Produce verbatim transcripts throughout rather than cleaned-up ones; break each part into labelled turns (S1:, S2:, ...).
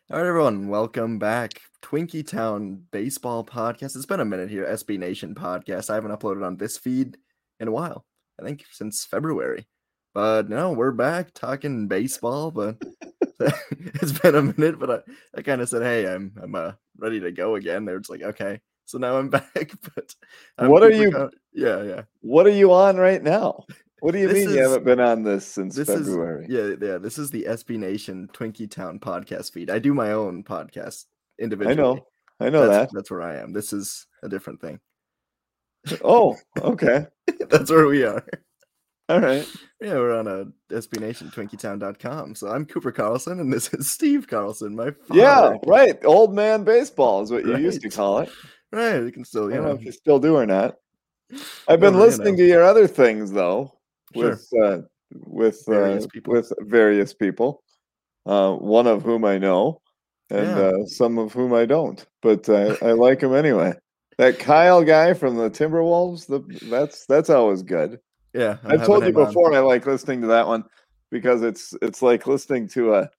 S1: All right, everyone, welcome back. Twinkie Town Baseball Podcast. It's been a minute here, S B Nation Podcast. I haven't uploaded on this feed in a while. I think since February. But no, we're back talking baseball, but it's been a minute, but I, I kind of said, hey, I'm I'm uh, ready to go again. They're just like, okay. So now I'm back, but I'm
S2: What are
S1: Cooper
S2: you
S1: Co- yeah, yeah.
S2: what are you on right now? What do you
S1: This
S2: mean you
S1: is
S2: haven't been on this since
S1: this is
S2: February?
S1: yeah, yeah, this is the S B Nation Twinkie Town podcast feed. I do my own podcast
S2: I
S1: individually.
S2: know. I know
S1: That's
S2: that.
S1: that's where I am. This is a different thing.
S2: Oh, okay.
S1: That's where we are.
S2: All right.
S1: Yeah, we're on a S B Nation Twinkie Town dot com. So I'm Cooper Carlson, and this is Steve Carlson, my father.
S2: Yeah, right. Old man baseball is what you used to
S1: Right.
S2: call it.
S1: Right, you can still,
S2: I
S1: you
S2: don't know
S1: know,
S2: if you still do or not. I've been
S1: whatever, you
S2: listening
S1: know.
S2: to your other things though,
S1: Sure.
S2: with uh, with
S1: Various
S2: uh,
S1: people.
S2: with various people. Uh, one of whom I know, and
S1: Yeah.
S2: uh, some of whom I don't. But uh, I like him anyway. That Kyle guy from the Timberwolves, the, that's that's always good.
S1: Yeah, I'm
S2: I've
S1: having
S2: told you
S1: him on.
S2: before I like listening to that one because it's it's like listening to a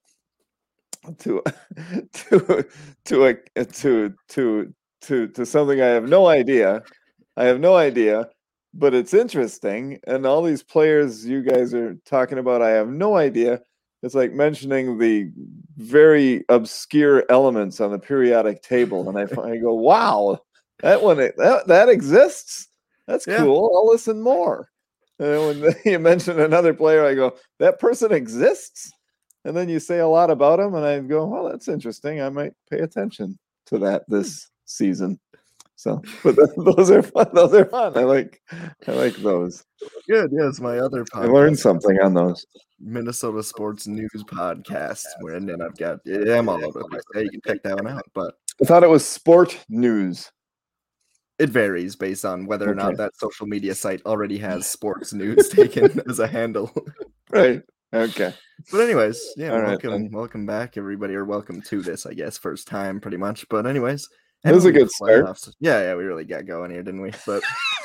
S2: to to to a to to to to something I have no idea. I have no idea, but it's interesting. And all these players you guys are talking about, I have no idea. It's like mentioning the very obscure elements on the periodic table, and I, I go, "Wow, that one that that exists. That's
S1: Yeah.
S2: cool. I'll listen more." And when you mention another player, I go, "That person exists." And then you say a lot about him, and I go, "Well, that's interesting. I might pay attention to that this season." So, but those are fun. Those are fun. I like, I like those.
S1: Good. Yeah, it's my other
S2: I learned
S1: podcast,
S2: something on those.
S1: Minnesota Sports News Podcast, where and then I've got yeah, I'm all over the place. Yeah, you can check that one out, but
S2: I thought it was sport news.
S1: it varies based on whether or not
S2: Okay.
S1: that social media site already has sports news taken as a handle.
S2: Right. Okay.
S1: But anyways, yeah,
S2: All right,
S1: welcome,
S2: then.
S1: welcome back, everybody, or welcome to this, I guess, first time, pretty much. But anyways,
S2: That was a
S1: M L B
S2: good start.
S1: playoffs. Yeah, yeah, we really got going here, didn't we? But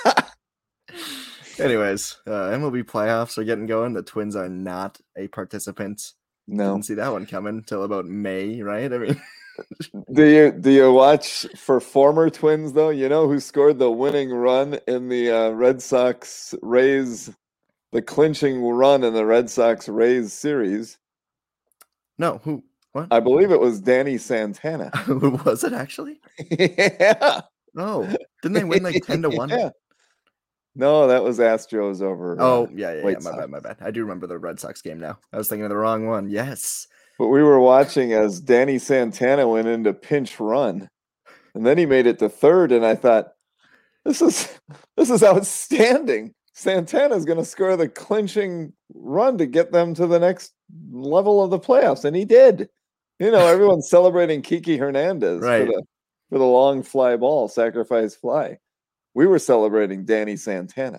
S1: anyways, uh, M L B playoffs are getting going. The Twins are not a participant.
S2: No.
S1: Didn't see that one coming until about May, right? I mean,
S2: Do you do you watch for former Twins though? You know who scored the winning run in the uh, Red Sox Rays, the clinching run in the Red Sox Rays series?
S1: no, who? What?
S2: I believe it was Danny Santana.
S1: Who was it actually?
S2: Yeah.
S1: Oh, didn't they win like ten to one?
S2: Yeah. No, that was Astros over.
S1: Oh,
S2: uh,
S1: yeah, yeah, yeah.
S2: White
S1: My
S2: Sox.
S1: bad, my bad. I do remember the Red Sox game now. I was thinking of the wrong one. Yes.
S2: But we were watching as Danny Santana went into pinch run, and then he made it to third, and I thought, this is this is outstanding. Santana's going to score the clinching run to get them to the next level of the playoffs, and he did. You know, everyone's celebrating Kiki Hernandez
S1: Right.
S2: for the for the long fly ball, sacrifice fly. We were celebrating Danny Santana.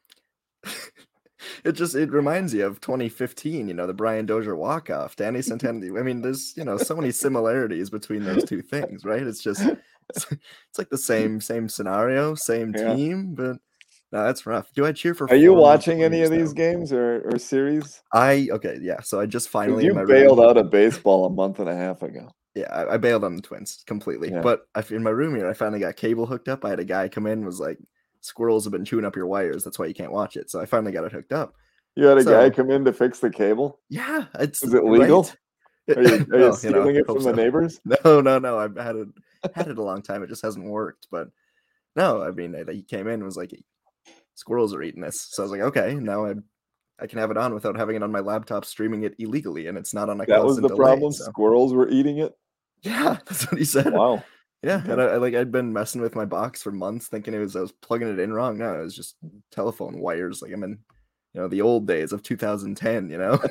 S1: It just it reminds you of twenty fifteen, you know, the Brian Dozier walk-off. Danny Santana. I mean, there's, you know, so many similarities between those two things, right? It's just it's, it's like the same same scenario, same
S2: Yeah.
S1: team, but no, that's rough. Do I cheer for
S2: Are you
S1: former
S2: watching any
S1: players,
S2: of these
S1: though?
S2: games or, or series?
S1: I okay, yeah. So I just finally in
S2: You
S1: my
S2: bailed
S1: room.
S2: out of baseball a month and a half ago.
S1: Yeah, I, I bailed on the Twins completely.
S2: Yeah.
S1: But I, in my room here, I finally got cable hooked up. I had a guy come in and was like, "Squirrels have been chewing up your wires. That's why you can't watch it." So I finally got it hooked up.
S2: You had a
S1: So-
S2: guy come in to fix the cable?
S1: Yeah, it's
S2: Is it legal?
S1: right?
S2: Are you, are you
S1: Well,
S2: stealing
S1: know,
S2: it
S1: hope
S2: from the
S1: so.
S2: neighbors?
S1: No, no, no. I've had it had it a long time. It just hasn't worked. But no, I mean, he came in and was like, "Squirrels are eating this." So I was like, "Okay, now I I can have it on without having it on my laptop, streaming it illegally, and it's not on a
S2: That was
S1: constant
S2: the
S1: delay."
S2: problem?
S1: So.
S2: Squirrels were eating it?
S1: Yeah, that's what he said.
S2: Wow.
S1: Yeah,
S2: Okay.
S1: and I, I like I'd been messing with my box for months, thinking it was I was plugging it in wrong. No, it was just telephone wires. Like I'm in, you know, the old days of two thousand ten. You know.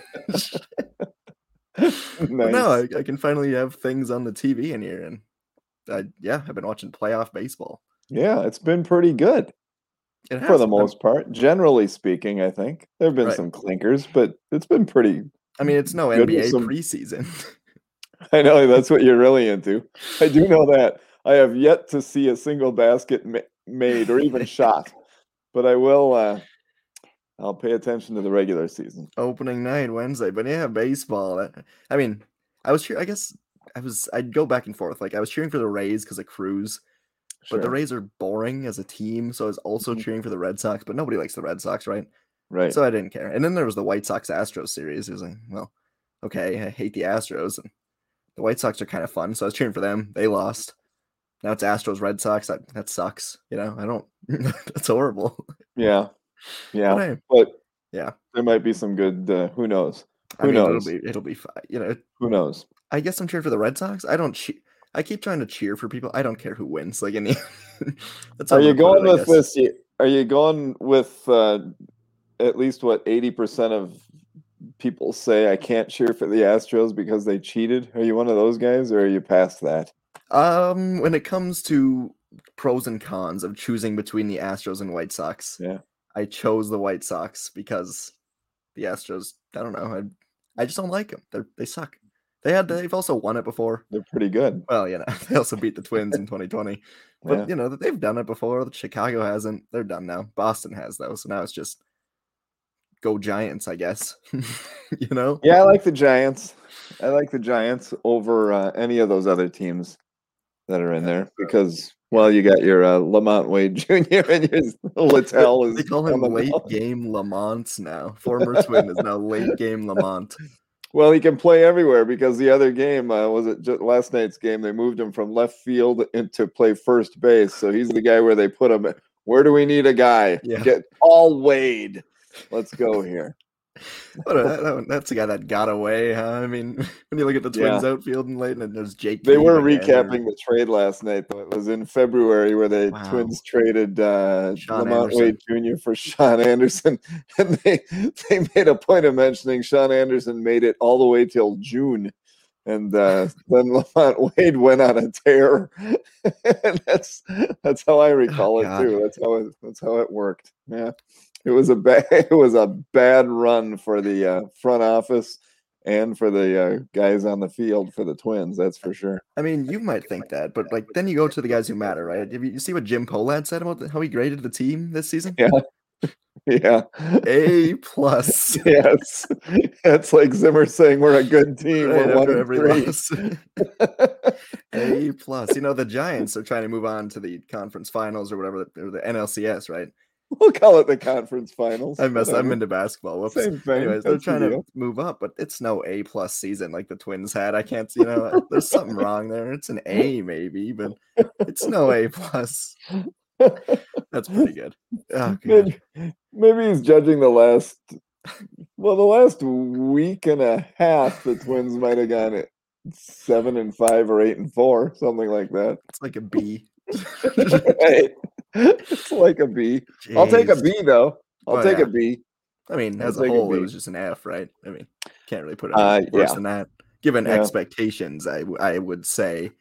S1: But no, I,
S2: Nice.
S1: I can finally have things on the T V in here, and I yeah, I've been watching playoff baseball.
S2: Yeah, it's been pretty good
S1: It
S2: for
S1: has.
S2: the
S1: I'm-
S2: most part. Generally speaking, I think. There have been
S1: Right.
S2: some clinkers, but it's been pretty.
S1: I mean, it's no
S2: Good
S1: N B A
S2: with some-
S1: preseason.
S2: I know that's what you're really into. I do know that. I have yet to see a single basket ma- made or even shot, but I will. Uh, I'll pay attention to the regular season.
S1: Opening night Wednesday, but yeah, baseball. I mean, I was sure. I guess I was I'd go back and forth. Like I was cheering for the Rays because of Cruz,
S2: Sure.
S1: but the Rays are boring as a team, so I was also
S2: Mhm.
S1: cheering for the Red Sox. But nobody likes the Red Sox, right?
S2: Right.
S1: So I didn't care. And then there was the White Sox Astros series. It was like, well, okay, I hate the Astros, and the White Sox are kind of fun, so I was cheering for them. They lost. Now it's Astros Red Sox. That that sucks. You know, I don't. That's horrible.
S2: Yeah. Yeah.
S1: But hey,
S2: But
S1: yeah,
S2: there might be some good. Uh, who knows?
S1: I
S2: Who
S1: mean, it'll
S2: knows?
S1: be it'll be fine. You know,
S2: Who knows?
S1: I guess I'm cheering for the Red Sox. I don't cheer. I keep trying to cheer for people. I don't care who wins. Like any. That's how
S2: Are
S1: I'm
S2: you
S1: gonna put
S2: going
S1: it, I
S2: with
S1: guess.
S2: this? y- Are you going with uh, at least what eighty percent of people say I can't cheer for the Astros because they cheated? Are you one of those guys, or are you past that?
S1: Um, when it comes to pros and cons of choosing between the Astros and White Sox,
S2: Yeah.
S1: I chose the White Sox because the Astros. I don't know. I I just don't like them. They they suck. They had they've also won it before.
S2: They're pretty good.
S1: Well, you know, they also beat the Twins in twenty twenty. But
S2: Yeah.
S1: you know, they've done it before. Chicago hasn't. They're done now. Boston has though. So now it's just go Giants, I guess. You know?
S2: Yeah, I like the Giants. I like the Giants over uh, any of those other teams that are in
S1: Yeah,
S2: there
S1: so-
S2: because, well, you got your uh, Lamont Wade Junior and your Littell is
S1: They call
S2: on
S1: him
S2: the
S1: late
S2: mound.
S1: game Lamont now. Former Twin is now late game Lamont.
S2: Well, he can play everywhere because the other game uh, was it just last night's game. They moved him from left field into play first base, so he's the guy where they put him. Where do we need a guy?
S1: Yeah.
S2: Get all Wade. Let's go here.
S1: What a, that, that's the guy that got away, huh? I mean, when you look at the Twins
S2: Yeah.
S1: outfield and late, and there's Jake.
S2: They
S1: Cave
S2: were
S1: again, or-
S2: recapping the trade last night, though. It was in February where the
S1: Wow.
S2: Twins traded uh,
S1: Sean
S2: Lamont
S1: Anderson.
S2: Wade Junior for Sean Anderson, and they they made a point of mentioning Sean Anderson made it all the way till June, and uh, then Lamont Wade went on a tear, and that's that's how I recall it
S1: God.
S2: too. That's how it that's how it worked. Yeah, it was a bad it was a bad run for the uh, front office. And for the uh, guys on the field for the Twins, that's for sure.
S1: I mean, you might think that, but like then you go to the guys who matter, right? Have you, you see what Jim Pohlad said about the, how he graded the team this season?
S2: Yeah, yeah,
S1: A plus.
S2: yes. It's like Zimmer saying we're a good team.
S1: Right
S2: We're one
S1: after
S2: and
S1: every
S2: three.
S1: loss. A plus. You know, the Giants are trying to move on to the conference finals or whatever, or the N L C S, right?
S2: We'll call it the conference finals.
S1: I mess. I'm
S2: whatever.
S1: into basketball. Whoops.
S2: Same thing.
S1: Anyways, they're
S2: That's the
S1: trying to
S2: deal.
S1: move up, but it's no A plus season like the Twins had. I can't, you know, there's something wrong there. It's an A maybe, but it's no A plus. That's pretty good. Oh, God.
S2: maybe, maybe he's judging the last. Well, the last week and a half, the Twins might have gone at seven and five or eight and four, something like that.
S1: It's like a B.
S2: Right. It's like a B. I'll take a
S1: Jeez.
S2: B though. I'll
S1: Well,
S2: take
S1: yeah.
S2: a B.
S1: I mean,
S2: I'll
S1: as a
S2: take a
S1: whole, it
S2: B.
S1: was just an F, right? I mean, can't really put it
S2: Uh,
S1: worse
S2: yeah.
S1: than that. Given
S2: Yeah.
S1: expectations, I w- I would say.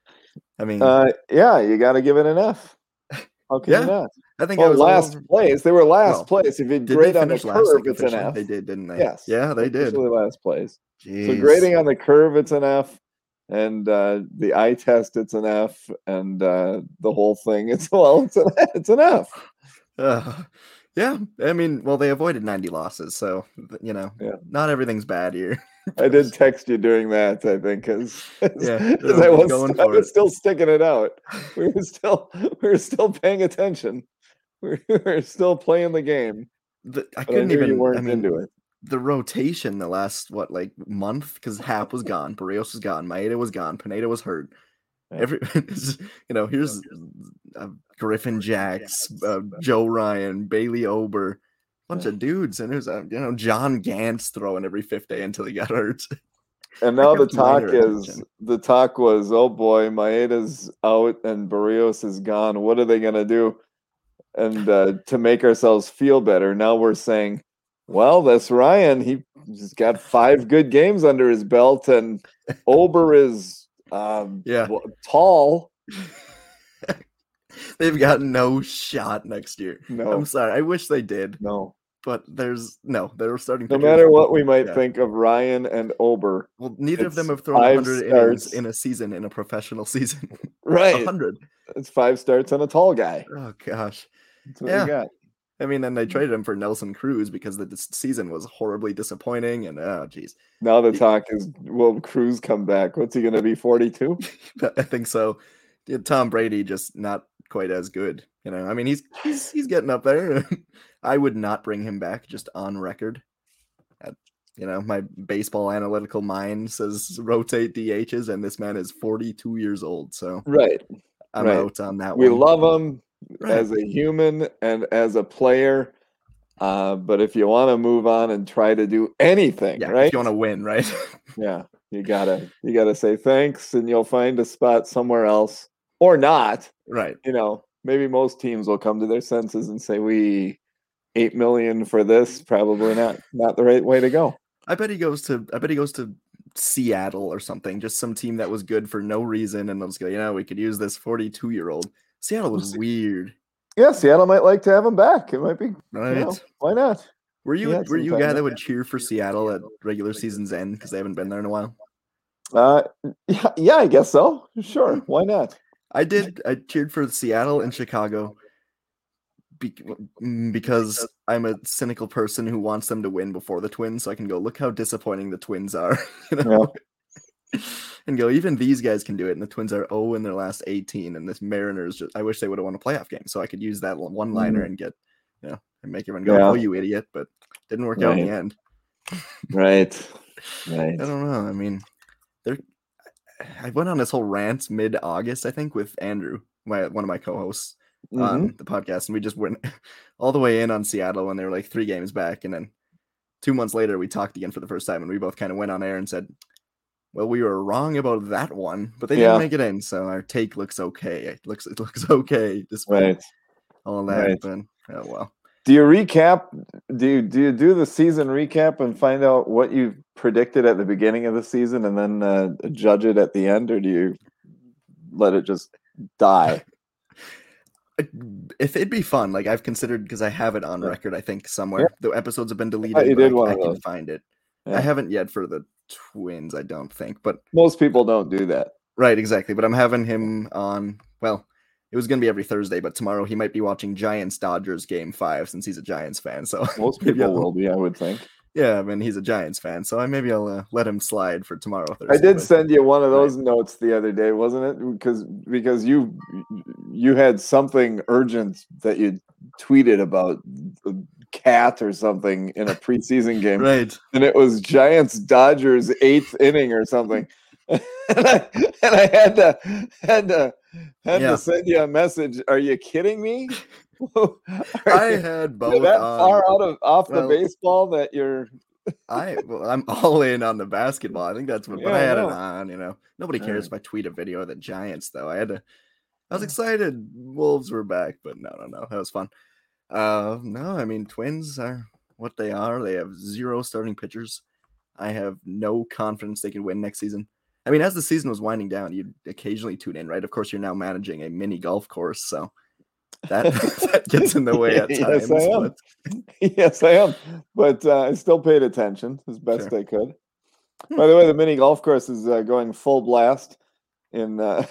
S1: I mean,
S2: Uh, yeah, you got to give it an F. How can
S1: Yeah,
S2: you not?
S1: I think I
S2: Well,
S1: was a
S2: last
S1: little-
S2: place. They were last
S1: Well,
S2: place. If you
S1: Did they
S2: grade on the
S1: finish last?
S2: curve,
S1: Like,
S2: it's an
S1: officially?
S2: F.
S1: They did, didn't they?
S2: Yes.
S1: Yeah, they did.
S2: Officially last place. So
S1: Jeez.
S2: grading on the curve, it's an F, and uh, the eye test, it's an F, and uh, the whole thing, it's well, it's an it's an F.
S1: Uh, yeah, I mean, well, they avoided ninety losses, so th- you know,
S2: Yeah.
S1: not everything's bad here.
S2: I did text you during that, I think, because
S1: Yeah,
S2: I
S1: you're
S2: was
S1: going
S2: I
S1: for
S2: was
S1: it.
S2: still sticking it out. We were still we were still paying attention. We were still playing the game.
S1: The, I
S2: But I
S1: couldn't
S2: knew you
S1: even.
S2: weren't
S1: I mean,
S2: into it.
S1: the rotation the last what like month because Hap was gone, Barrios was gone, Maeda was gone, Pineda was hurt.
S2: Yeah.
S1: Every you know, here's uh, Griffin Jacks, uh, Joe Ryan, Bailey Ober, bunch
S2: Yeah.
S1: of dudes, and there's uh, you know John Gantz throwing every fifth day until he got hurt.
S2: And now the
S1: kept minor
S2: talk is
S1: attention.
S2: the talk was, oh boy, Maeda's out and Barrios is gone. What are they gonna do? And uh, to make ourselves feel better, now we're saying, well, that's Ryan. He, he's got five good games under his belt, and Ober is um,
S1: Yeah.
S2: w- tall.
S1: They've got no shot next year.
S2: No,
S1: I'm sorry. I wish they did,
S2: no.
S1: but there's no. They're starting.
S2: No
S1: pitchers.
S2: matter what we might
S1: Yeah.
S2: think of Ryan and Ober,
S1: Well, neither of them
S2: it's
S1: have thrown
S2: five
S1: one hundred innings
S2: starts.
S1: in a season in a professional season.
S2: right?
S1: one hundred.
S2: It's five starts on a tall guy.
S1: Oh gosh.
S2: That's what
S1: Yeah.
S2: we got.
S1: I mean, then they traded him for Nelson Cruz because the dis- season was horribly disappointing. And oh, geez,
S2: Now the talk is, will Cruz come back? What's he going to be, forty-two?
S1: I think so. Yeah, Tom Brady just not quite as good. You know, I mean, he's he's he's getting up there. I would not bring him back, just on record. At, you know, my baseball analytical mind says rotate D Hs, and this man is forty-two years old. So
S2: Right.
S1: I'm
S2: right.
S1: out on that
S2: We
S1: one.
S2: love him
S1: Right.
S2: as a human and as a player. Uh, but if you want to move on and try to do anything,
S1: Yeah,
S2: right?
S1: if you want to win, right?
S2: Yeah, you gotta you gotta say thanks, and you'll find a spot somewhere else, or not.
S1: Right.
S2: You know, maybe most teams will come to their senses and say, "We eight million for this, probably not not the right way to go."
S1: I bet he goes to I bet he goes to Seattle or something, just some team that was good for no reason, and they'll just go, you know, we could use this forty-two year old. Seattle was weird.
S2: Yeah, Seattle might like to have him back. It might be
S1: Right.
S2: You know, why not?
S1: Were you
S2: He
S1: a-
S2: had
S1: were
S2: some
S1: you a
S2: time
S1: guy
S2: there.
S1: that would cheer for Seattle at regular season's end because they haven't been there in a while?
S2: Uh, yeah, yeah, I guess so. Sure, why not?
S1: I did. I cheered for Seattle and Chicago be- mm, because I'm a cynical person who wants them to win before the Twins, so I can go, look how disappointing the Twins are, you know, and go, even these guys can do it, and the Twins are oh in their last eighteen, and this Mariners, just, I wish they would have won a playoff game, so I could use that one liner
S2: Mhm.
S1: and get, you know, and make everyone go,
S2: Yeah.
S1: oh, you idiot, but didn't work out in
S2: Right.
S1: the end.
S2: Right, right.
S1: I don't know. I mean, there. I went on this whole rant mid August, I think, with Andrew, my one of my co-hosts on
S2: Mhm.
S1: the podcast, and we just went all the way in on Seattle, and they were like three games back, and then two months later we talked again for the first time, and we both kind of went on air and said, "Well, we were wrong about that one, but they
S2: Yeah.
S1: didn't make it in, so our take looks okay. It looks it looks okay despite
S2: Right.
S1: all that."
S2: Right.
S1: But oh well.
S2: Do you recap? Do you do you do the season recap and find out what you predicted at the beginning of the season and then uh, judge it at the end, or do you let it just die?
S1: If it'd be fun, like I've considered, because I have it on
S2: Yeah.
S1: record, I think somewhere. The episodes have been deleted,
S2: you
S1: but
S2: did
S1: I,
S2: one
S1: I
S2: of
S1: can
S2: those.
S1: find it.
S2: Yeah.
S1: I haven't yet for the Twins, I don't think, but
S2: Most people don't do that.
S1: right, exactly. But I'm having him on. Well, it was gonna be every Thursday, but tomorrow he might be watching Giants Dodgers game five since he's a Giants fan. So
S2: Most
S1: maybe
S2: people
S1: I'll-
S2: will be, I would think.
S1: Yeah, I mean he's a Giants fan, so I maybe I'll uh, let him slide for tomorrow. Thursday,
S2: I did
S1: but-
S2: send you one of those notes the other day, wasn't it? Because because you you had something urgent that you tweeted about a cat or something in a preseason game,
S1: right.
S2: and it was Giants Dodgers eighth inning or something, and, I, and I had to had to had
S1: Yeah.
S2: to send you a message. Are you kidding me? Are
S1: I
S2: you-
S1: had
S2: you're
S1: both
S2: that
S1: on.
S2: far out of off
S1: well,
S2: the baseball that you're
S1: I well, I'm all in on the basketball. I think that's what. But
S2: Yeah,
S1: I
S2: I
S1: had it
S2: know.
S1: on. You know, nobody
S2: All
S1: cares
S2: right.
S1: if I tweet a video of the Giants, though. I had to. I was
S2: Yeah.
S1: excited. Wolves were back, but no, no, no. That was fun. Uh, no, I mean, Twins are what they are. They have zero starting pitchers. I have no confidence they can win next season. I mean, as the season was winding down, you'd occasionally tune in, right? Of course, you're now managing a mini golf course, so that that gets in the way at times.
S2: Yes, I am.
S1: But
S2: Yes, I am. But uh, I still paid attention as best
S1: Sure.
S2: I could. By the way, the mini golf course is uh, going full blast in uh,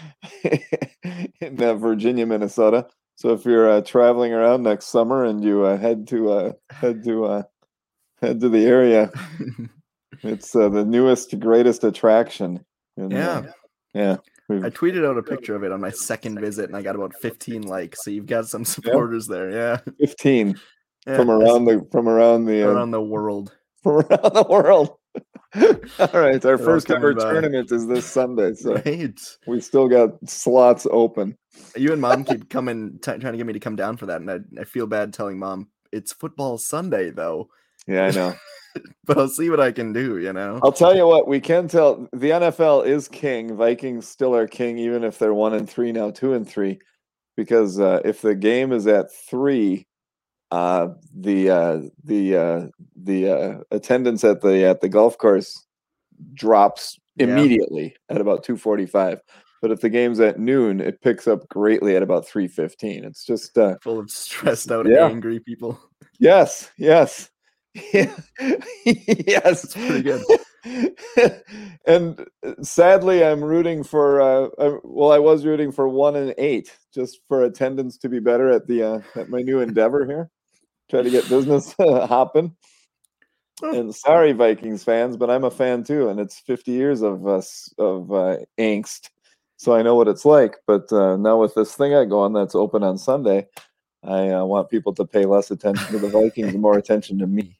S2: in uh, Virginia, Minnesota. So if you're uh, traveling around next summer and you uh, head to uh, head to uh, head to the area, it's uh, the newest, greatest attraction. In,
S1: yeah.
S2: uh, yeah.
S1: I tweeted out a picture of it on my second visit, and I got about fifteen likes. So you've got some supporters there, yeah.
S2: fifteen
S1: yeah.
S2: from around the from around the uh,
S1: around the world.
S2: from around the world. All right, our
S1: all
S2: first
S1: coming
S2: ever
S1: by.
S2: tournament is this Sunday, so
S1: Right.
S2: we still got slots open.
S1: You and Mom keep coming, t- trying to get me to come down for that, and I, I feel bad telling Mom it's football Sunday though.
S2: Yeah, I know.
S1: But I'll see what I can do. You know.
S2: I'll tell you what, we can tell the N F L is king. Vikings still are king, even if they're one and three now, two and three, because uh, if the game is at three, uh, the uh, the uh, the uh, attendance at the at the golf course drops
S1: Yeah.
S2: immediately at about two forty-five. But if the game's at noon, it picks up greatly at about three fifteen. It's just uh,
S1: Full of stressed out,
S2: Yeah.
S1: angry people.
S2: yes, yes, yeah. yes,
S1: It's pretty good.
S2: And sadly, I'm rooting for. Uh, uh, well, I was rooting for one and eight, just for attendance to be better at the uh, at my new endeavor here. try to get business hopping. And sorry, Vikings fans, but I'm a fan too, and it's fifty years of us of uh, angst, so I know what it's like. But uh, now with this thing I go on that's open on Sunday, I uh, want people to pay less attention to the Vikings and more attention to me.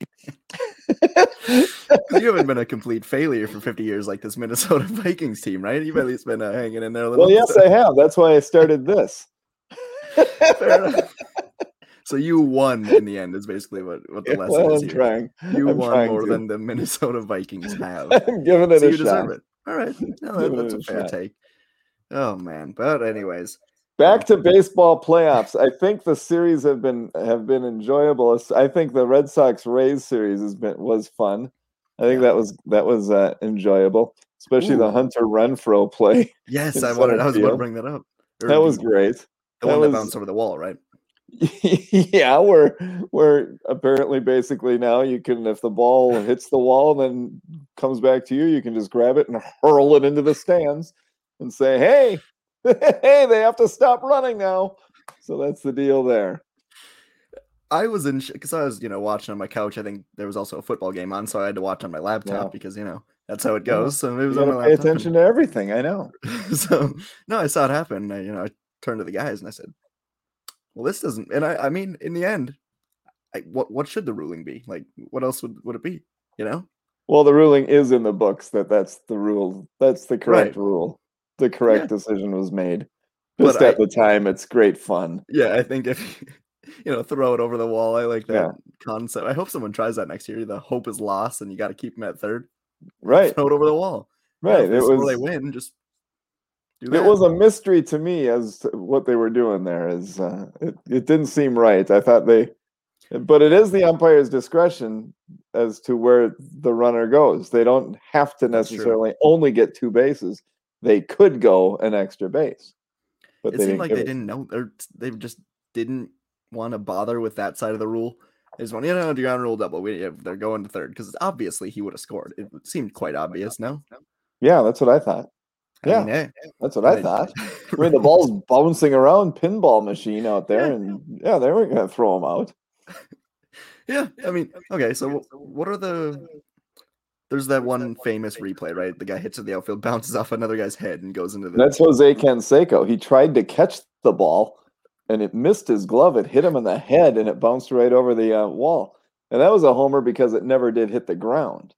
S1: You haven't been a complete failure for fifty years like this Minnesota Vikings team, right? You've at least been uh, hanging in there a little.
S2: Well, yes, I have. That's why I started this.
S1: Fair enough. So you won in the end is basically what, what the
S2: Yeah,
S1: lesson
S2: well,
S1: is
S2: I'm
S1: here.
S2: trying.
S1: You
S2: I'm
S1: won
S2: trying
S1: more
S2: to.
S1: than the Minnesota Vikings have.
S2: I'm giving it
S1: So
S2: a
S1: you
S2: shot.
S1: deserve it. All right. No, that,
S2: Giving
S1: that's
S2: it
S1: a
S2: a
S1: fair
S2: shot.
S1: take. Oh man. But anyways.
S2: Back to baseball playoffs. I think the series have been have been enjoyable. I think the Red Sox Rays series has been was fun. I think
S1: Yeah.
S2: that was that was uh, enjoyable, especially
S1: Ooh.
S2: the Hunter Renfroe play.
S1: Yes,
S2: in
S1: I wanted. I was about to
S2: field.
S1: bring that up. Or
S2: That was
S1: the,
S2: great.
S1: The
S2: that
S1: one
S2: was,
S1: that bounced over the wall, right?
S2: Yeah, where where apparently basically now you can, if the ball hits the wall and then comes back to you, you can just grab it and hurl it into the stands and say, "Hey, hey, they have to stop running now." So that's the deal there.
S1: I was in because I was, you know, watching on my couch. I think there was also a football game on, so I had to watch on my laptop
S2: Yeah.
S1: because you know that's how it goes. So it was
S2: You
S1: on my
S2: gotta pay
S1: laptop.
S2: attention to everything. I know.
S1: So no, I saw it happen. I, you know, I turned to the guys and I said, "Well, this doesn't." And I, I mean, in the end, I, what what should the ruling be? Like, what else would, would it be? You know?
S2: Well, the ruling is in the books that that's the rule. That's the correct
S1: Right.
S2: rule. The correct
S1: Yeah.
S2: decision was made. Just
S1: But
S2: at
S1: I,
S2: the time, it's great fun.
S1: Yeah, I think if you know, throw it over the wall. I like that
S2: Yeah.
S1: concept. I hope someone tries that next year. The hope is lost, and you got to keep them at third.
S2: Right.
S1: Throw it over the wall.
S2: Right.
S1: Yeah, if they
S2: it
S1: score,
S2: was.
S1: they win. Just do
S2: It
S1: that.
S2: was a mystery to me as to what they were doing there. Is uh, it? It didn't seem right. I thought they, but it is the umpire's discretion as to where the runner goes. They don't have to
S1: That's true.
S2: necessarily only get two bases. They could go an extra base. But
S1: It
S2: they
S1: seemed
S2: didn't
S1: like
S2: give
S1: they
S2: it.
S1: didn't know, or they just didn't want to bother with that side of the rule. They just want, you know, do ground rule double. We, yeah, they're going to third because obviously he would have scored. It seemed quite obvious. No.
S2: Yeah, that's what I thought.
S1: I
S2: Yeah,
S1: mean, hey,
S2: that's what I
S1: they-
S2: thought. I mean, the ball's bouncing around, pinball machine out there,
S1: Yeah.
S2: and yeah, they weren't going to throw him out.
S1: Yeah, I mean, okay. So what are the? There's that one famous replay, right? The guy hits at the outfield, bounces off another guy's head, and goes into the.
S2: That's Jose Canseco. He tried to catch the ball, and it missed his glove. It hit him in the head, and it bounced right over the uh, wall. And that was a homer because it never did hit the ground.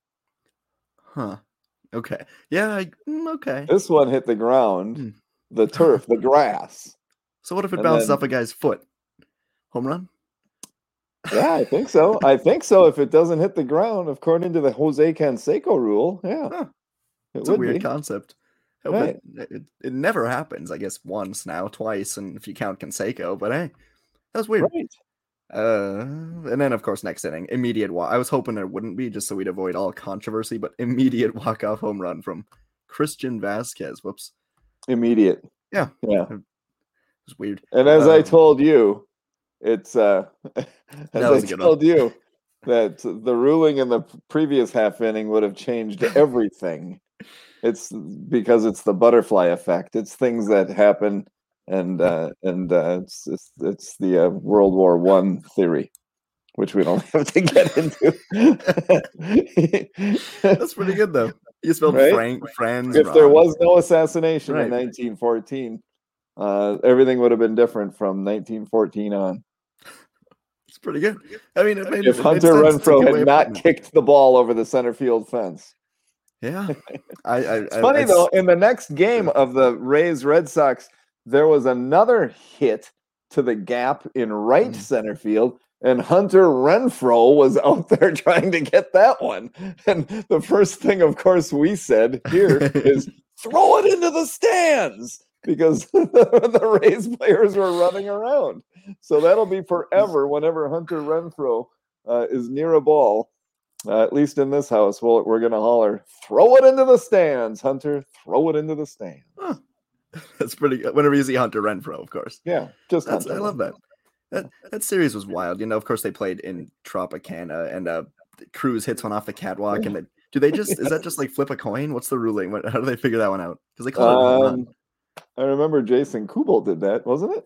S1: Huh. Okay. Yeah. I, mm, okay.
S2: This one hit the ground,
S1: Hmm.
S2: the turf, the grass.
S1: So what if it
S2: And
S1: bounces
S2: then-
S1: off a guy's foot? Home run?
S2: Yeah, I think so. I think so. If it doesn't hit the ground, according to the Jose Canseco rule, yeah,
S1: Huh.
S2: it
S1: It's a
S2: would
S1: weird
S2: be.
S1: concept. Hope
S2: Right.
S1: It, it, it never happens, I guess, once now, twice, and if you count Conseco, but hey, that was weird.
S2: Right.
S1: Uh, and then, of course, next inning, immediate walk. I was hoping there wouldn't be, just so we'd avoid all controversy, but immediate walk-off home run from Christian Vasquez. Whoops.
S2: Immediate.
S1: Yeah.
S2: Yeah.
S1: It was weird.
S2: And as I
S1: Um,
S2: told you, it's uh as
S1: That was
S2: I
S1: a good
S2: told you that the ruling in the previous half inning would have changed everything. It's because it's the butterfly effect. It's things that happen, and uh, and uh, it's it's, it's the uh, World War One theory, which we don't have to get into.
S1: That's pretty good, though. You spelled
S2: Right?
S1: Frank, Franz
S2: If there
S1: wrong.
S2: was no assassination
S1: Right.
S2: in nineteen fourteen, uh, everything would have been different from nineteen fourteen on.
S1: It's pretty good. I mean, it made,
S2: If
S1: it made
S2: Hunter
S1: sense. It's a
S2: Renfroe
S1: good way
S2: had
S1: of
S2: not
S1: putting it.
S2: kicked the ball over the center field fence.
S1: Yeah. I, I,
S2: It's funny though, in the next game of the Rays Red Sox, there was another hit to the gap in right
S1: Mm.
S2: center field, and Hunter Renfroe was out there trying to get that one. And the first thing, of course, we said here is throw it into the stands because the Rays players were running around. So that'll be forever whenever Hunter Renfroe uh, is near a ball. Uh, at least in this house, we'll, we're going to holler, throw it into the stands, Hunter, throw it into the stands.
S1: Huh. That's pretty good. Whenever you see Hunter Renfroe, of course.
S2: Yeah, just
S1: That's,
S2: Hunter
S1: I love that. That that series was wild. You know, of course, they played in Tropicana, and uh, Cruz hits one off the catwalk. And they, do they just, is that just like flip a coin? What's the ruling? What, how do they figure that one out? Because they call it a home run.
S2: Um, I remember Jason Kubel did that, wasn't it?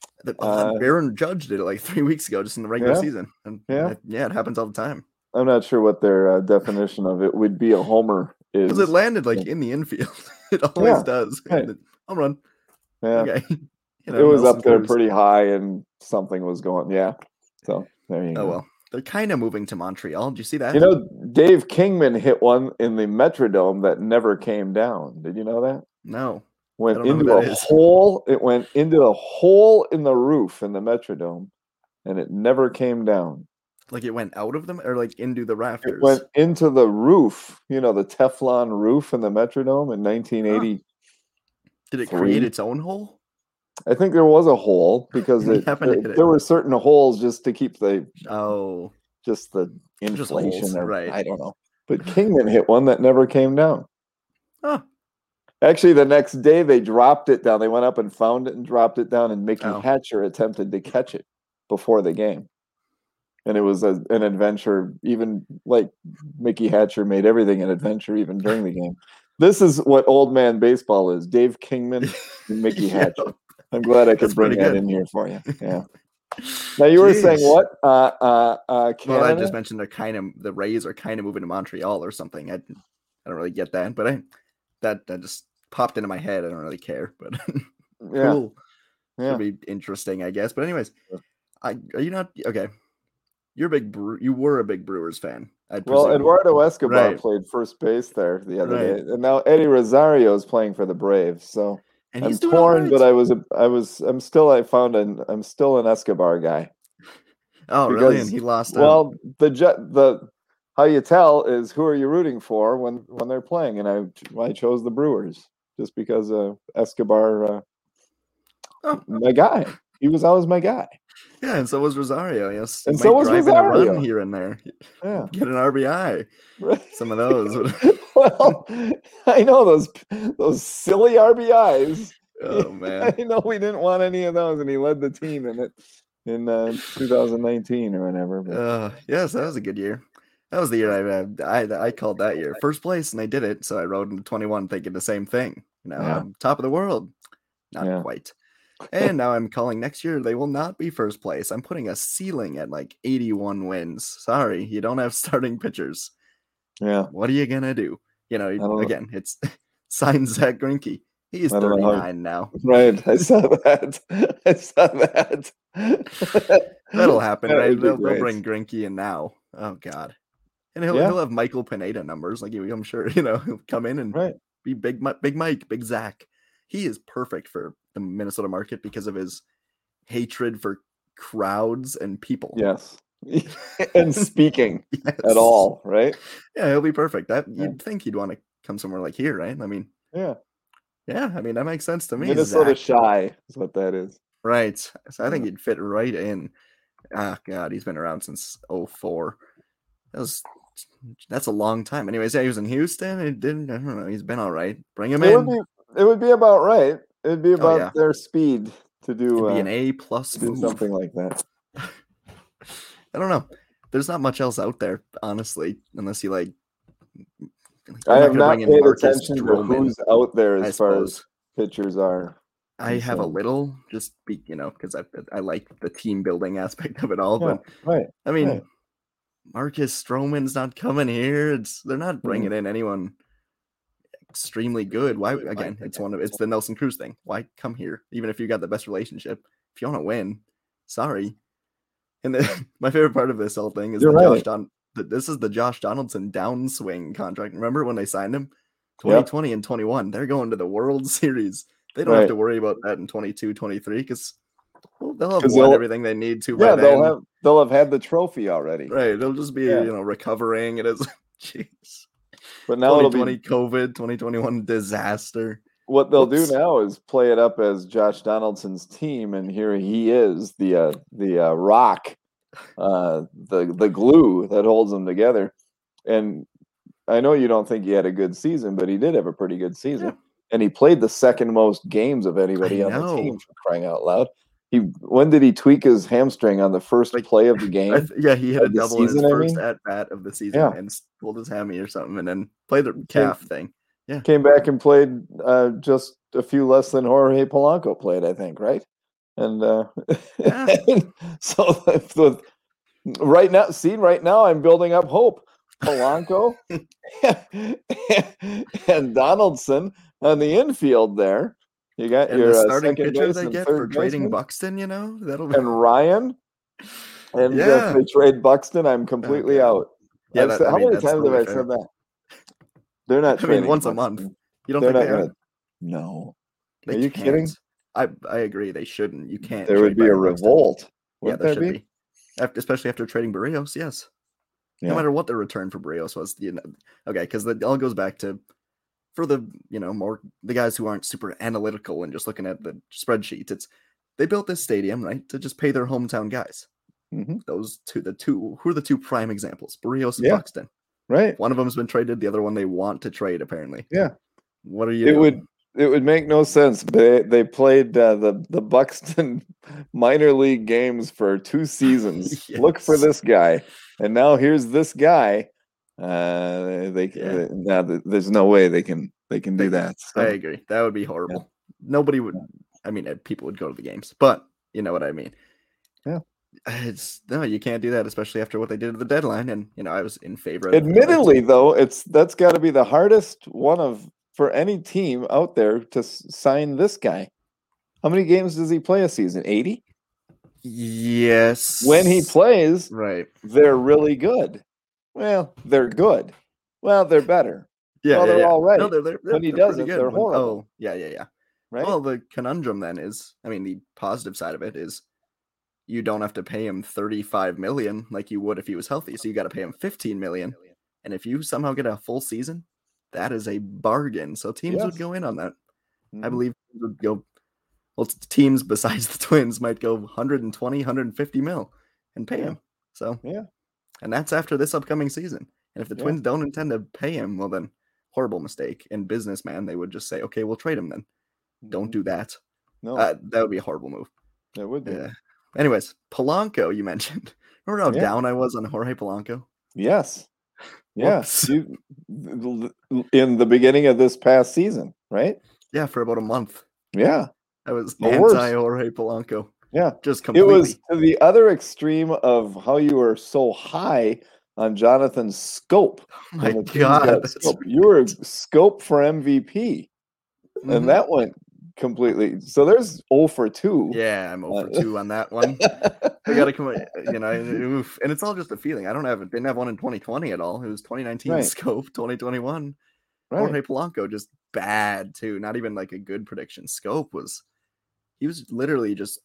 S1: The,
S2: Uh,
S1: Aaron Judge did it like three weeks ago, just in the regular
S2: yeah,
S1: season, and
S2: yeah.
S1: it, yeah, it happens all the time.
S2: I'm not sure what their uh, definition of it would be. A homer is
S1: Because it landed like in the infield. It always
S2: yeah,
S1: does.
S2: right.
S1: Home run.
S2: Yeah.
S1: Okay. You know,
S2: It was
S1: Nelson
S2: up there
S1: Cruz.
S2: pretty high, and something was going. Yeah. So there you
S1: Oh
S2: go.
S1: well, they're kind of moving to Montreal. Did you see that?
S2: You know, Dave Kingman hit one in the Metrodome that never came down. Did you know that?
S1: No.
S2: Went
S1: I don't know who
S2: into
S1: that
S2: a
S1: is.
S2: hole. It went into a hole in the roof in the Metrodome, and it never came down.
S1: Like it went out of them, or like into the rafters?
S2: It went into the roof. You know, the Teflon roof in the Metrodome in nineteen eighty.
S1: Huh. Did it create its own hole?
S2: I think there was a hole because it, there,
S1: it.
S2: there were certain holes just to keep the
S1: oh
S2: just the inflation.
S1: Just
S2: or,
S1: right.
S2: I don't know. But Kingman hit one that never came down.
S1: Huh.
S2: Actually, the next day they dropped it down. They went up and found it and dropped it down, and Mickey
S1: Oh.
S2: Hatcher attempted to catch it before the game. And it was a, an adventure, even like Mickey Hatcher made everything an adventure, even during the game. This is what old man baseball is: Dave Kingman and Mickey
S1: Yeah.
S2: Hatcher. I'm glad I could
S1: That's
S2: bring
S1: pretty
S2: that
S1: good.
S2: in here for you. Yeah. Now you were saying
S1: Jeez.
S2: what? Uh, uh, uh,
S1: Well, I
S2: Canada?
S1: just mentioned they're kind of the Rays are kind of moving to Montreal or something. I, I don't really get that, but I that that just popped into my head. I don't really care, but
S2: Yeah.
S1: cool.
S2: Yeah.
S1: Should be interesting, I guess. But anyways, I are you not okay? You're a big Bre- you were a big Brewers fan. I'd
S2: Well,
S1: presume.
S2: Eduardo Escobar
S1: Right.
S2: played first base there the other
S1: Right.
S2: day, and now Eddie Rosario is playing for the Braves. So
S1: And
S2: I'm
S1: he's doing all
S2: torn,
S1: right.
S2: but I was a, I was I'm still I found an I'm still an Escobar guy.
S1: Oh,
S2: because,
S1: really? And he lost out.
S2: Well, the ju- the how you tell is who are you rooting for when when they're playing, and I I chose the Brewers just because uh, Escobar, uh,
S1: Oh.
S2: my guy. He was always my guy.
S1: Yeah, and so was Rosario. Yes,
S2: And
S1: he
S2: so
S1: might
S2: was
S1: drive in a
S2: Rosario.
S1: run here and there.
S2: Yeah.
S1: Get an R B I. Some of those.
S2: Well, I know those those silly R B Is.
S1: Oh man.
S2: I know we didn't want any of those, and he led the team in it in uh, two thousand nineteen or whenever. But.
S1: Uh, yes, that was a good year. That was the year I, I I called that year first place, and I did it. So I rode into twenty-one thinking the same thing. You know,
S2: Yeah.
S1: I'm top of the world. Not
S2: Yeah.
S1: quite. And now I'm calling next year. They will not be first place. I'm putting a ceiling at like eighty-one wins. Sorry, you don't have starting pitchers.
S2: Yeah.
S1: What are you gonna do? You know,
S2: don't
S1: again, it's sign Zach Greinke. He's
S2: I don't know how-
S1: thirty-nine now.
S2: Right. I saw that. I saw that.
S1: That'll happen,
S2: That
S1: right?
S2: would be
S1: They'll, they'll
S2: great.
S1: bring Greinke in now. Oh God. And he'll,
S2: Yeah.
S1: he'll have Michael Pineda numbers. Like I'm sure, you know, he'll come in and
S2: Right.
S1: be big, Mi- big Mike, big Zach. He is perfect for the Minnesota market because of his hatred for crowds and people.
S2: Yes. And speaking
S1: Yes.
S2: at all, right?
S1: Yeah, he'll be perfect. That
S2: Yeah.
S1: you'd think he'd want to come somewhere like here, right? I mean,
S2: Yeah.
S1: yeah, I mean that makes sense to me.
S2: Minnesota
S1: Zach.
S2: shy is what that is.
S1: Right. So I think
S2: Yeah.
S1: he'd fit right in. Ah, God, he's been around since oh four. That was that's a long time. Anyways, yeah, he was in Houston. It didn't. I don't know. He's been all right. Bring him
S2: It
S1: in.
S2: would be it would be about right. It'd be about
S1: yeah.
S2: their speed to do,
S1: It'd be
S2: uh,
S1: an A plus
S2: to do
S1: move.
S2: something like that.
S1: I don't know. There's not much else out there, honestly, unless you like.
S2: I
S1: I'm
S2: have
S1: gonna
S2: not
S1: bring in
S2: paid
S1: Marcus
S2: attention to
S1: Stroman,
S2: who's out there
S1: I
S2: as far
S1: suppose.
S2: as pitchers are.
S1: I have a
S2: concerned.
S1: little, just be you know, because I I like the team building aspect of it all.
S2: Yeah,
S1: But
S2: right.
S1: I mean,
S2: right.
S1: Marcus Stroman's not coming here. It's they're not bringing
S2: Mm.
S1: in anyone extremely good. Why again? It's one of it's the Nelson Cruz thing. Why come here? Even if you got the best relationship, if you want to win, sorry. And the, my favorite part of this whole thing is
S2: You're
S1: the
S2: right.
S1: Josh Don. The, this is the Josh Donaldson downswing contract. Remember when they signed him? twenty twenty and twenty-one. They're going to the World Series. They don't
S2: Right.
S1: have to worry about that in twenty-two, twenty-three because well, they'll have
S2: 'Cause
S1: won
S2: they'll-
S1: everything they need to.
S2: Yeah,
S1: by
S2: they'll
S1: then.
S2: have they'll have had the trophy already.
S1: Right. They'll just be
S2: Yeah.
S1: you know recovering. It is jeez.
S2: But now it'll
S1: twenty twenty
S2: be
S1: COVID, twenty twenty-one disaster.
S2: what they'll
S1: Whoops.
S2: do now is play it up as Josh Donaldson's team, and here he is, the uh, the uh, rock, uh, the the glue that holds them together. And I know you don't think he had a good season, but he did have a pretty good season,
S1: Yeah.
S2: and he played the second most games of anybody
S1: I
S2: on the team,
S1: know.
S2: for crying out loud. He when did he tweak his hamstring on the first
S1: Like,
S2: play of the
S1: I
S2: game?
S1: th- yeah, he hit a
S2: Of the
S1: double in
S2: season,
S1: his
S2: I
S1: first
S2: mean?
S1: at bat of the season
S2: Yeah.
S1: and s- pulled his hammy or something, and then played the calf thing. Yeah.
S2: Came back and played uh, just a few less than Jorge Polanco played, I think, right? and uh,
S1: Yeah.
S2: and so the, the, right now, see, right now I'm building up hope. Polanco and Donaldson on the infield there. You got
S1: And
S2: your
S1: the
S2: uh,
S1: starting
S2: second
S1: pitcher
S2: base
S1: they
S2: and
S1: get for
S2: third
S1: trading
S2: baseman,
S1: Buxton, you know, that'll be
S2: and Ryan. And uh, if
S1: yeah.
S2: they trade Buxton, I'm completely
S1: God.
S2: out.
S1: Yeah,
S2: I've
S1: that,
S2: said,
S1: I
S2: how
S1: mean
S2: many
S1: that's
S2: times have
S1: totally
S2: I
S1: fair.
S2: said that? They're not
S1: I
S2: trading
S1: mean, once
S2: Buxton.
S1: a month. You don't
S2: They're
S1: think
S2: not
S1: they
S2: gonna.
S1: are?
S2: No.
S1: They
S2: Are you
S1: can't.
S2: kidding?
S1: I I agree. They shouldn't. You can't
S2: There would
S1: trade
S2: be a
S1: Byron Buxton.
S2: revolt.
S1: Yeah,
S2: Wouldn't
S1: there
S2: there
S1: should
S2: be?
S1: be. After, especially after trading Barrios, yes.
S2: Yeah.
S1: No matter what the return for Barrios was, you know, okay, because it all goes back to for the you know more the guys who aren't super analytical and just looking at the spreadsheets. It's they built this stadium right to just pay their hometown guys.
S2: Mhm.
S1: Those two, the two who are the two prime examples, Barrios and
S2: Yeah.
S1: Buxton.
S2: Right.
S1: One of them's been traded, the other one they want to trade. Apparently,
S2: Yeah.
S1: what are you
S2: It
S1: doing?
S2: would it would make no sense. But they, they played uh, the the Buxton minor league games for two seasons. Look for
S1: Yes.
S2: this guy, and now here's this guy. Uh, they
S1: Yeah.
S2: uh, now th- there's no way they can they can do
S1: They-
S2: that.
S1: I
S2: So,
S1: agree. That would be horrible. Nobody would. I mean, uh, people would go to the games, but you know what I mean.
S2: Yeah.
S1: It's no, you can't do that, especially after what they did at the deadline. And you know, I was in favor of it.
S2: admittedly, though, it's that's got to be the hardest one of for any team out there to s- sign this guy. How many games does he play a season? eighty?
S1: Yes.
S2: When he plays,
S1: right.
S2: they're really good. Well, they're good. Well, they're better.
S1: Yeah,
S2: well,
S1: yeah,
S2: they're
S1: yeah.
S2: all right.
S1: No, they're, they're,
S2: When he
S1: they're pretty
S2: doesn't,
S1: good.
S2: they're
S1: When-
S2: horrible.
S1: Oh, yeah, yeah, yeah.
S2: Right?
S1: Well, the conundrum then is, I mean, the positive side of it is you don't have to pay him thirty-five million like you would if he was healthy. So you got to pay him fifteen million. And if you somehow get a full season, that is a bargain. So teams would
S2: Yes.
S1: go in on that. I
S2: Mhm.
S1: believe teams would go. Well, t- teams besides the Twins might go one hundred twenty, one hundred fifty mil and pay
S2: Yeah.
S1: him. So
S2: Yeah.
S1: and that's after this upcoming season. And if the
S2: Yeah.
S1: Twins don't intend to pay him, well then horrible mistake. And businessman, they would just say, okay, we'll trade him then. Don't
S2: Mhm.
S1: do that.
S2: No,
S1: Uh, that would be a horrible move.
S2: it would be.
S1: Yeah. Anyways, Polanco, you mentioned. Remember how
S2: Yeah.
S1: down I was on Jorge Polanco?
S2: Yes. Yeah.
S1: Whoops.
S2: You, in the beginning of this past season, right?
S1: Yeah, for about a month.
S2: Yeah.
S1: I was
S2: The worst.
S1: anti Jorge Polanco.
S2: Yeah.
S1: Just
S2: It
S1: completely.
S2: was to the other extreme of how you were so high on Jonathan Scope.
S1: Oh my
S2: when the Twins
S1: God.
S2: got
S1: that's
S2: Scope. You were Scope for M V P,
S1: Mhm.
S2: and that went completely. So there's zero for two.
S1: Yeah, I'm over
S2: Uh,
S1: two on that one. I gotta come, you know, and, oof. And it's all just a feeling. I don't have, didn't have one in twenty twenty at all. It was twenty nineteen
S2: Right.
S1: Scope, twenty twenty-one.
S2: Right.
S1: Jorge Polanco just bad too. Not even like a good prediction. Scope was, he was literally just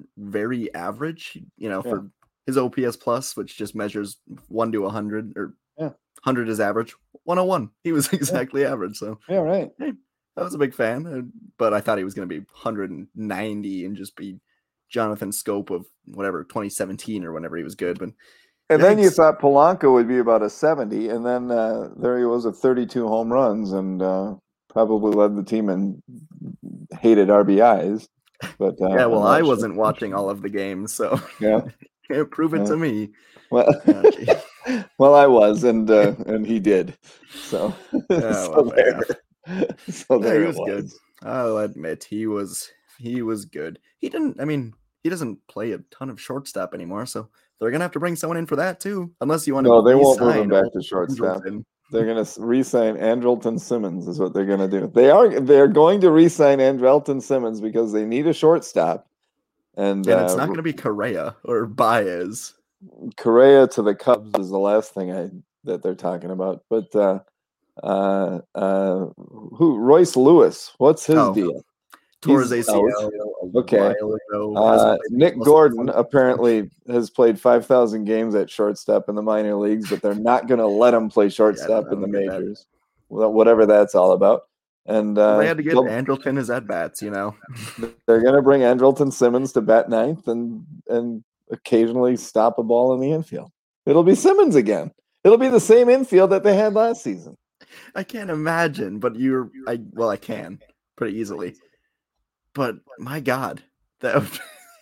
S1: very average. You know,
S2: Yeah.
S1: for his O P S plus, which just measures one to a hundred, or
S2: Yeah.
S1: one hundred is average. one oh one. He was exactly average. So
S2: Yeah. Right.
S1: I was a big fan, uh, but I thought he was going to be one hundred ninety and just be Jonathan Scope of whatever twenty seventeen or whenever he was good. But
S2: And then you
S1: yikes.
S2: thought Polanco would be about a seventy, and then uh, there he was at thirty-two home runs, and uh, probably led the team in hated R B Is. But uh,
S1: yeah, well,
S2: I'm not
S1: I
S2: sure.
S1: wasn't watching all of the games, so
S2: Yeah.
S1: can't prove it
S2: Yeah.
S1: to me.
S2: Well,
S1: Oh, gee.
S2: well, I was, and uh, and he did. So,
S1: Yeah,
S2: so
S1: well, fair
S2: there,
S1: enough.
S2: so
S1: Yeah,
S2: there
S1: he
S2: it
S1: was
S2: was.
S1: good. I'll admit he was he was good. He didn't. I mean, he doesn't play a ton of shortstop anymore, so they're gonna have to bring someone in for that too. Unless you want
S2: No,
S1: to.
S2: they won't move him
S1: re-sign
S2: back
S1: old
S2: to shortstop.
S1: Andrelton.
S2: They're going to re-sign Andrelton Simmons is what they're going to do. They are they're going to re-sign Andrelton Simmons because they need a shortstop. And,
S1: And it's
S2: uh,
S1: not going to be Correa or Baez.
S2: Correa to the Cubs is the last thing I that they're talking about. But uh, uh, uh, who Royce Lewis? What's his
S1: Oh,
S2: deal?
S1: Tore his
S2: He's
S1: A C L
S2: out.
S1: a
S2: Okay.
S1: while ago.
S2: Uh,
S1: Hasn't played
S2: Nick
S1: most of
S2: Gordon
S1: the-
S2: apparently has played five thousand games at shortstop in the minor leagues, but they're not going to let him play shortstop
S1: I
S2: in the
S1: don't get that.
S2: majors. Well, whatever that's all about. And uh,
S1: they had to get
S2: they'll-
S1: Andrelton his at bats, you know.
S2: they're going to bring Andrelton Simmons to bat ninth and and occasionally stop a ball in the infield. It'll be Simmons again. It'll be the same infield that they had last season.
S1: I can't imagine, but you're I well, I can pretty easily. But my God, that would,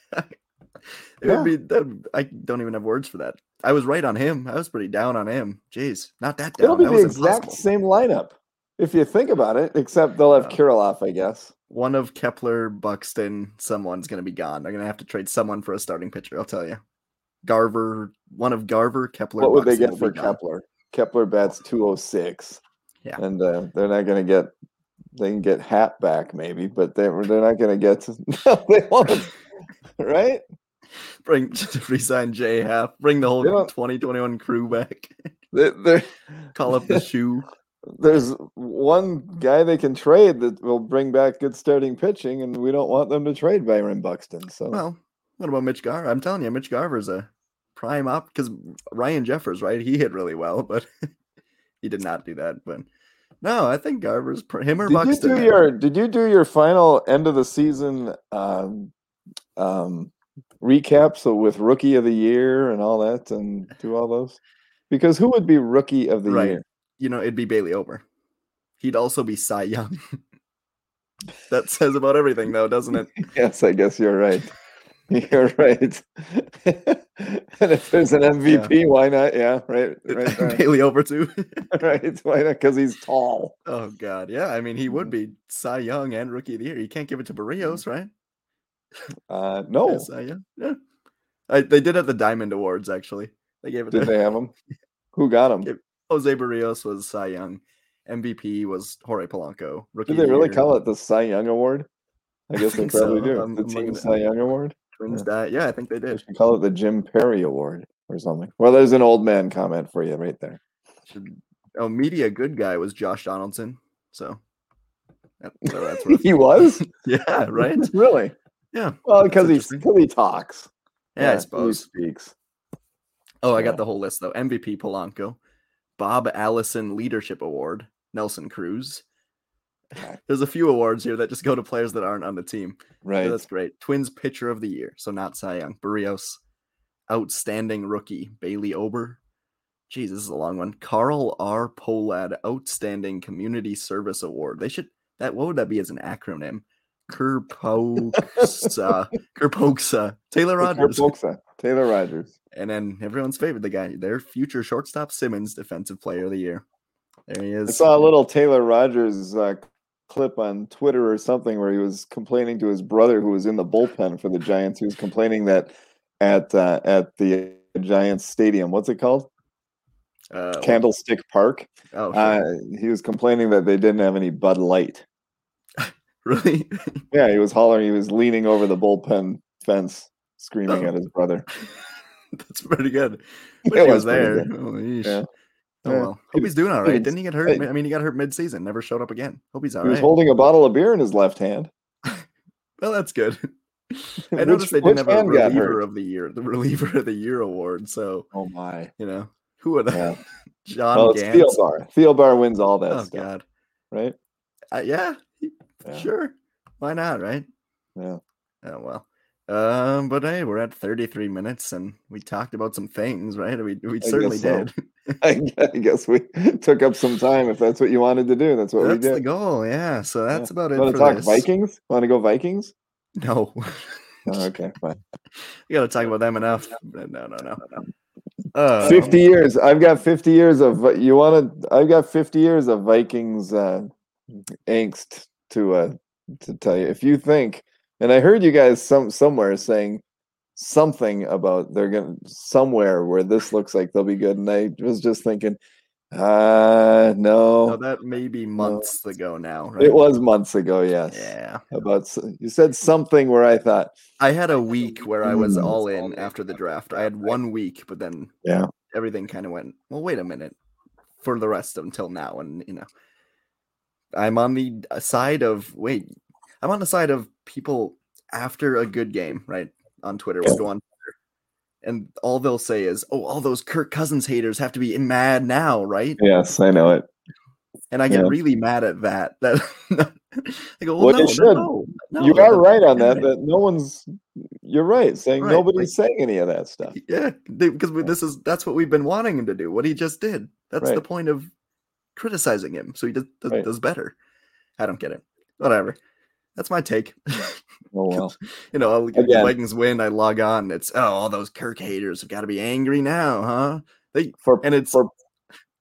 S1: it
S2: Yeah.
S1: would be that I don't even have words for that. I was right on him. I was pretty down on him. Jeez, not that down.
S2: It'll be
S1: that
S2: the
S1: was
S2: exact
S1: impossible.
S2: same lineup. if you think about it, except they'll have
S1: Uh,
S2: Kirilloff, I guess.
S1: One of Kepler, Buxton, someone's going to be gone. They're going to have to trade someone for a starting pitcher, I'll tell you. Garver, one of Garver, Kepler,
S2: What would
S1: Buxton
S2: they get
S1: will
S2: for
S1: be gone.
S2: Kepler? Kepler bats two oh six.
S1: Yeah.
S2: And uh, they're not going to get, they can get Hat back maybe, but they're, they're not going to get, no, they won't, right?
S1: Bring resign J Half. Bring the
S2: They
S1: whole
S2: don't-
S1: twenty twenty-one crew back.
S2: They, they're,
S1: Call up the shoe.
S2: there's one guy they can trade that will bring back good starting pitching, and we don't want them to trade Byron Buxton. So
S1: Well, what about Mitch Garver? I'm telling you, Mitch Garver's a prime op because Ryan Jeffers, right? He hit really well, but he did not do that. But no, I think Garver's pr- him or
S2: did
S1: Buxton.
S2: you do your did you do your final end of the season um, um, recap? So with rookie of the year and all that, and do all those, because who would be rookie of the
S1: Right.
S2: year?
S1: You know, it'd be Bailey Ober. He'd also be Cy Young. That says about everything, though, doesn't it?
S2: Yes, I guess you're right. You're right. And if there's an M V P, why not? Yeah, right, right there.
S1: Bailey Ober too.
S2: Right? Why not? Because he's tall.
S1: Oh God, yeah. I mean, he would be Cy Young and Rookie of the Year. You can't give it to Barrios, right?
S2: Uh,
S1: Yeah,
S2: no,
S1: Cy Young. Yeah. I, they did at the Diamond Awards actually. They gave it
S2: did
S1: to
S2: they have him? Who got him?
S1: Give- Jose Barrios was Cy Young. M V P was Jorge Polanco. Rookie
S2: Did they
S1: of the
S2: really
S1: Year,
S2: call it the Cy Young Award? I guess they
S1: think
S2: probably
S1: so.
S2: do.
S1: I'm-
S2: The
S1: I'm
S2: Team
S1: looking
S2: Cy
S1: at-
S2: Young Award.
S1: Twins died. Yeah, I think they
S2: They
S1: did.
S2: should call it the Jim Perry Award or something. Well, there's an old man comment for you right there.
S1: Should, oh, media good guy was Josh Donaldson. So that, so that's worth-
S2: He was
S1: yeah, right.
S2: really.
S1: Yeah.
S2: Well,
S1: That's
S2: because he
S1: interesting.
S2: because he talks.
S1: Yeah, I
S2: he
S1: suppose.
S2: speaks.
S1: Oh, I
S2: Yeah.
S1: got the whole list though. M V P Polanco, Bob Allison Leadership Award, Nelson Cruz. There's a few awards here that just go to players that aren't on the team.
S2: Right.
S1: So that's great. Twins Pitcher of the Year, so not Cy Young. Barrios, Outstanding Rookie, Bailey Ober. Jeez, this is a long one. Carl R. Polad, Outstanding Community Service Award. They should that. What would that be as an acronym? Kerpoksa, Kerpoksa, Taylor Rogers.
S2: Kerpoksa, Taylor Rogers.
S1: And then everyone's favorite, the guy, their future shortstop Simmons, Defensive Player of the Year. There he
S2: I
S1: is.
S2: saw a little Taylor Rogers uh, clip on Twitter or something where he was complaining to his brother who was in the bullpen for the Giants. He was complaining that at uh, at the Giants stadium, what's it called?
S1: Uh, what-
S2: Candlestick Park.
S1: oh, sure.
S2: Uh, he was complaining that they didn't have any Bud Light.
S1: Really?
S2: Yeah, he was hollering. He was leaning over the bullpen fence, screaming
S1: Oh.
S2: at his brother.
S1: That's pretty good.
S2: It
S1: Wish he
S2: was
S1: was
S2: pretty
S1: there.
S2: good.
S1: Oh, yeesh.
S2: Yeah.
S1: Oh
S2: Yeah.
S1: well.
S2: He
S1: Hope he's doing all right.
S2: was-
S1: Didn't he get hurt?
S2: hey.
S1: I mean, he got hurt mid-season. Never showed up again. Hope he's all
S2: He was
S1: right.
S2: holding a bottle of beer in his left hand.
S1: Well, that's good. I
S2: Which-
S1: noticed they
S2: which
S1: didn't have a
S2: hand got
S1: reliever
S2: hurt?
S1: of the year, the reliever of the year award. So
S2: Oh my!
S1: you know who would
S2: Yeah.
S1: John
S2: Well, it's
S1: Gantz?
S2: Thielbar. Thielbar wins all that
S1: Oh
S2: stuff,
S1: God.
S2: right?
S1: Uh, yeah,
S2: Yeah.
S1: sure. Why not? Right?
S2: Yeah.
S1: Oh well. Um, but hey, we're at thirty-three minutes and we talked about some things, right? We we
S2: I
S1: certainly
S2: guess so.
S1: did.
S2: I, I guess we took up some time. If that's what you wanted to do, that's what
S1: That's
S2: we
S1: the
S2: did.
S1: goal, yeah. So that's about it
S2: Want
S1: for
S2: to talk
S1: this.
S2: Vikings? Want to go Vikings?
S1: No,
S2: Oh, okay, fine.
S1: we got to talk about them enough. No, no, no, no. Uh,
S2: Fifty years. I've got fifty years of. Vi- You want to? I've got fifty years of Vikings uh, angst to uh, to tell you. If you think, and I heard you guys some somewhere saying something about they're gonna somewhere where this looks like they'll be good, and I was just thinking, uh no,
S1: No, that may be months ago now, right?
S2: it was months ago. Yes,
S1: Yeah.
S2: about s- you said something where I thought,
S1: I had a week where I was
S2: Mm.
S1: all in after the draft. I had one week, but then
S2: yeah,
S1: everything kind of went, well, wait a minute, for the rest of until now. And, you know, I'm on the side of, wait, I'm on the side of people after a good game, right? On Twitter, we'll go on Twitter, and all they'll say is, oh, all those Kirk Cousins haters have to be mad now, right?
S2: yes, I know it.
S1: And I get
S2: Yeah.
S1: really mad at that. That I go, well,
S2: Well,
S1: no,
S2: you
S1: no,
S2: should.
S1: no, no,
S2: you are
S1: that-
S2: right on that.
S1: yeah.
S2: That no one's. You're right, saying
S1: Right,
S2: nobody's saying any of that stuff.
S1: Yeah, because we, this is that's what we've been wanting him to do. What he just did. That's the
S2: Right.
S1: point of criticizing him, so he does does,
S2: Right.
S1: does better. I don't get it. Whatever. That's my take.
S2: Oh well.
S1: You know, I'll, the
S2: Again.
S1: Vikings win. I log on. It's oh, all those Kirk haters have got to be angry now, huh? They
S2: For
S1: and it's
S2: for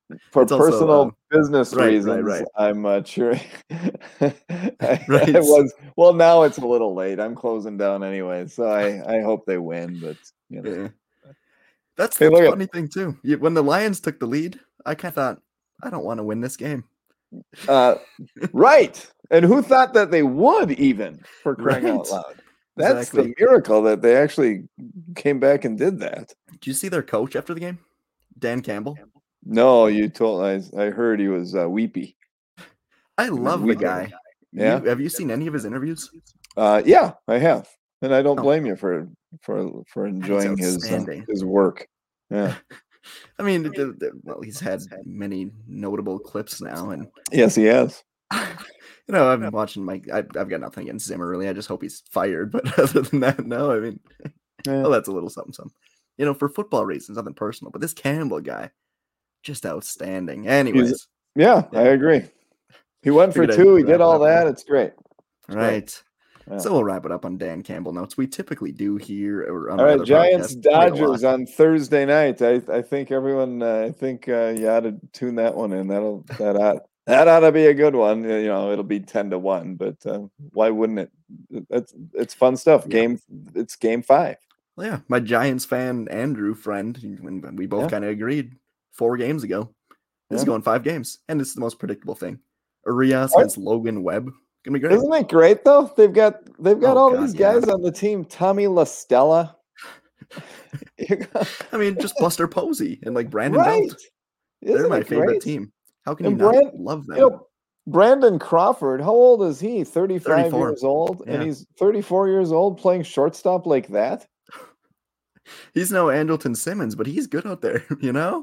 S2: for
S1: It's also,
S2: personal
S1: um,
S2: business
S1: right, right,
S2: reasons,
S1: right.
S2: I'm uh, cheering. I, I
S1: Right.
S2: was well. Now it's a little late. I'm closing down anyway, so I I hope they win. But you know,
S1: Yeah. That's
S2: hey,
S1: the
S2: look at
S1: funny thing too. You- When the Lions took the lead, I kind of thought, I don't want to win this game.
S2: uh, right. And who thought that they would even for crying out
S1: Right.
S2: loud? That's the
S1: Exactly.
S2: miracle that they actually came back and did that.
S1: Did you see their coach after the game? Dan Campbell.
S2: No, you told I I heard he was uh, weepy.
S1: I
S2: He was
S1: love the
S2: weeping.
S1: guy.
S2: Yeah.
S1: You have you seen any of his interviews?
S2: Uh, yeah, I have, and I don't
S1: Oh,
S2: blame you for for for
S1: and he's
S2: enjoying his uh,
S1: outstanding.
S2: his work. Yeah.
S1: I mean, the, the, well, he's had many notable clips now, and
S2: Yes, he has.
S1: you know, I've been watching Mike. I, I've got nothing against Zimmer, really. I just hope he's fired. But other than that, no. I mean,
S2: Yeah.
S1: oh, that's a little something, something. You know, for football reasons, nothing personal. But this Campbell guy, just outstanding. Anyways,
S2: He's, yeah, I
S1: yeah.
S2: agree. He went for
S1: Figured I'd
S2: two. He
S1: wrap
S2: did
S1: it
S2: all
S1: up
S2: that.
S1: there.
S2: It's great. It's great.
S1: Right.
S2: Yeah.
S1: So we'll wrap it up on Dan Campbell notes. We typically do here. Or on
S2: All
S1: my
S2: right,
S1: other
S2: Giants
S1: podcast quite a
S2: Dodgers
S1: lot.
S2: on Thursday night. I I think everyone. Uh, I think uh, you ought to tune that one in. That'll that ought that ought to be a good one. You know, it'll be ten to one, but uh, why wouldn't it? It's it's fun stuff.
S1: Yeah.
S2: Game. It's game five.
S1: Well, yeah, my Giants fan Andrew friend, when we both
S2: Yeah.
S1: kind of agreed four games ago. This
S2: Yeah.
S1: is going five games, and it's the most predictable thing. Urias
S2: Right.
S1: against Logan Webb. Gonna be great.
S2: Isn't it great though? They've got they've got
S1: Oh,
S2: all
S1: God,
S2: these
S1: yeah.
S2: guys on the team. Tommy LaStella.
S1: I mean, just Buster Posey and like Brandon
S2: Right.
S1: Belt.
S2: Isn't
S1: They're my
S2: it
S1: favorite
S2: great?
S1: team. How can
S2: And
S1: you not
S2: Brand-
S1: love them?
S2: You know, Brandon Crawford, how old is he? thirty-five
S1: thirty-four.
S2: years old, and
S1: Yeah.
S2: he's thirty-four years old playing shortstop like that.
S1: He's no Andrelton Simmons, but he's good out there, you know?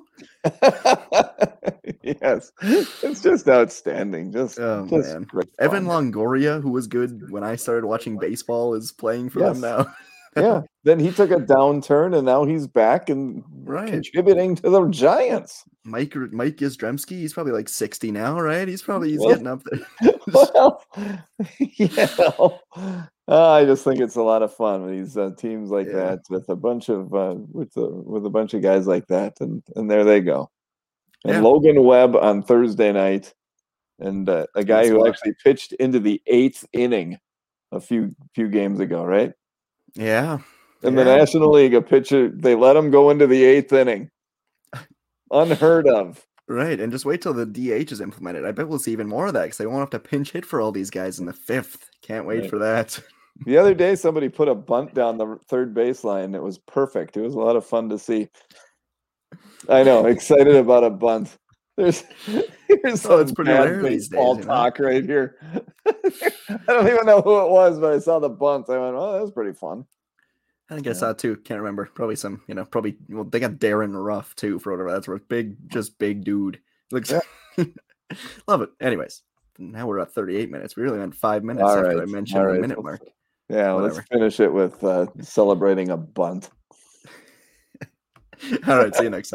S2: Yes, it's just outstanding. Just,
S1: Oh,
S2: just
S1: man.
S2: great
S1: Evan
S2: fun.
S1: Longoria, who was good when I started watching baseball, is playing for them
S2: Yes.
S1: now.
S2: Yeah. Then he took a downturn, and now he's back and
S1: Right.
S2: contributing to the Giants.
S1: Mike Mike Yastrzemski, he's probably like sixty now, right? He's probably he's
S2: Well-
S1: getting up there.
S2: Well, you know, uh, I just think it's a lot of fun with these uh, teams like
S1: Yeah.
S2: that with a bunch of uh, with a, with a bunch of guys like that, and and there they go. And
S1: Yeah.
S2: Logan Webb on Thursday night, and uh, a guy
S1: That's
S2: who
S1: what-
S2: actually pitched into the eighth inning a few few games ago, right?
S1: Yeah.
S2: In
S1: yeah.
S2: the National League, a pitcher they let him go into the eighth inning. Unheard of.
S1: Right. And just wait till the D H is implemented. I bet we'll see even more of that because they won't have to pinch hit for all these guys in the fifth. Can't wait
S2: Right.
S1: for that.
S2: The other day, somebody put a bunt down the third baseline. It was perfect. It was a lot of fun to see. I know, excited about a bunt. There's, here's
S1: Oh, it's
S2: some
S1: pretty
S2: bad
S1: rare these days,
S2: baseball
S1: you know?
S2: talk right here. I don't even know who it was, but I saw the bunt. I went, "Oh, that was pretty fun."
S1: I think I
S2: Yeah.
S1: saw it too. Can't remember. Probably some, you know, probably, well, they got Darren Ruff too for whatever that's worth. Big, just big dude. Looks, love it. Anyways, now we're at thirty-eight minutes. We really went five minutes
S2: All
S1: after
S2: right,
S1: I mentioned
S2: all
S1: the
S2: right.
S1: minute
S2: Let's-
S1: mark.
S2: Yeah,
S1: Whatever.
S2: let's finish it with uh, celebrating a bunt.
S1: All right. See you next time.